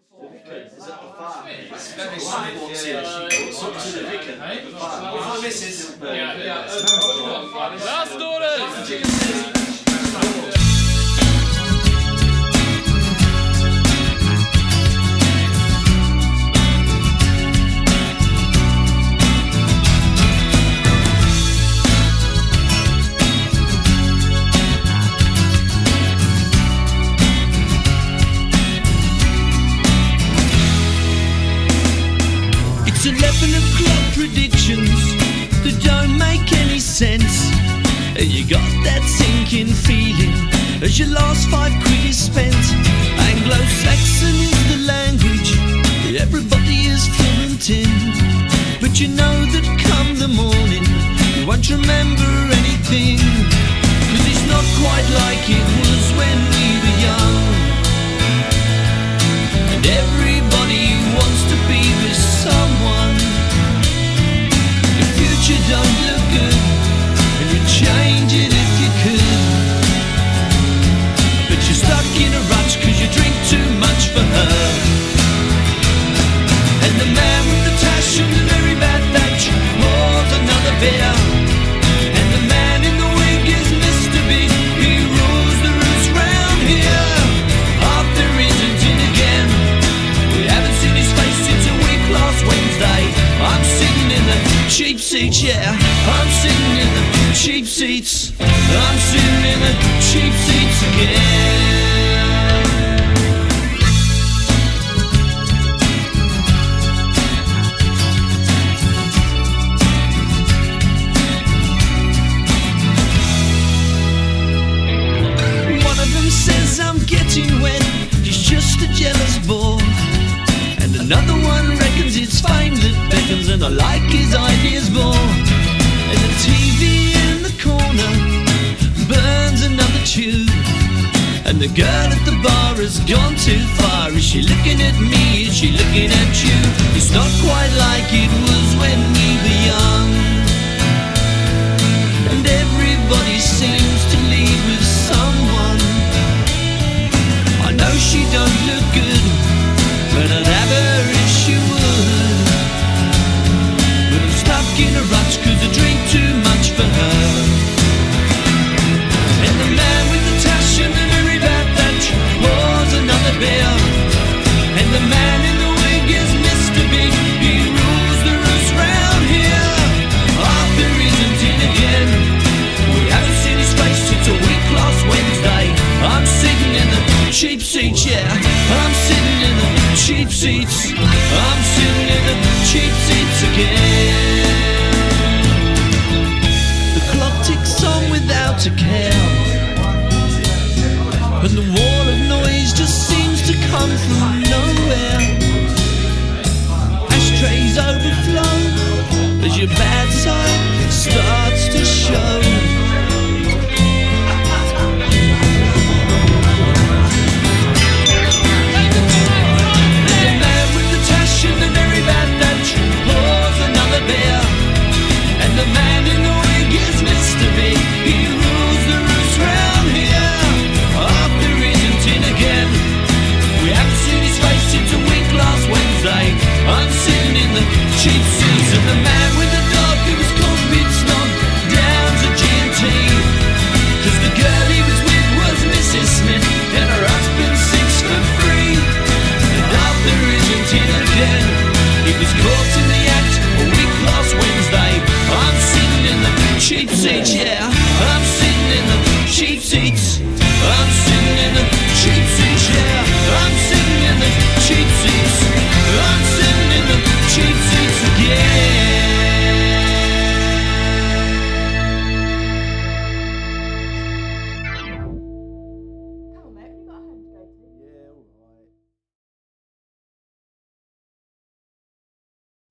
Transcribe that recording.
Last orders! It's 11 o'clock predictions that don't make any sense. You got that sinking feeling as your last 5 quid is spent. Anglo-Saxon is the language everybody is fluent in, but you know that come the morning you won't remember anything, 'cause it's not quite like it was when we were young. And everybody wants to be with someone. Your future don't look good, and you'd change it if you could, but you're stuck in a rut 'cause you drink too much for her. And the man with the tash and the very bad thatch pours another beer. And the man in the wig is Mr. Big, he rules the roost round here. Arthur isn't in again, we haven't seen his face since a week last Wednesday. I'm sitting in the cheap seats, yeah, I'm sitting in the cheap seats. I'm sitting in the cheap seats again. One of them says I'm getting wet, he's just a jealous bore. And another one reckons it's fame that beckons, and I like his ideas more. And the TV in the corner burns another tube, and the girl at the bar has gone too far. Is she looking at me? Is she looking at you? It's not quite like it was when we were young. And everybody seems to leave with someone. I know she don't look good, but I'd have her if she would. But I'm stuck in a rut 'cause I drink too much for her. And the man with the tash and the very bad thatch pours another beer. And the man in the wig is Mr. Big, he rules the roost round here. Arthur isn't in again, we haven't seen his face since a week last Wednesday. I'm sitting in the cheap seats, yeah, I'm sitting in the cheap seats. I'm sitting in the cheap seats again. The clock ticks on without a care.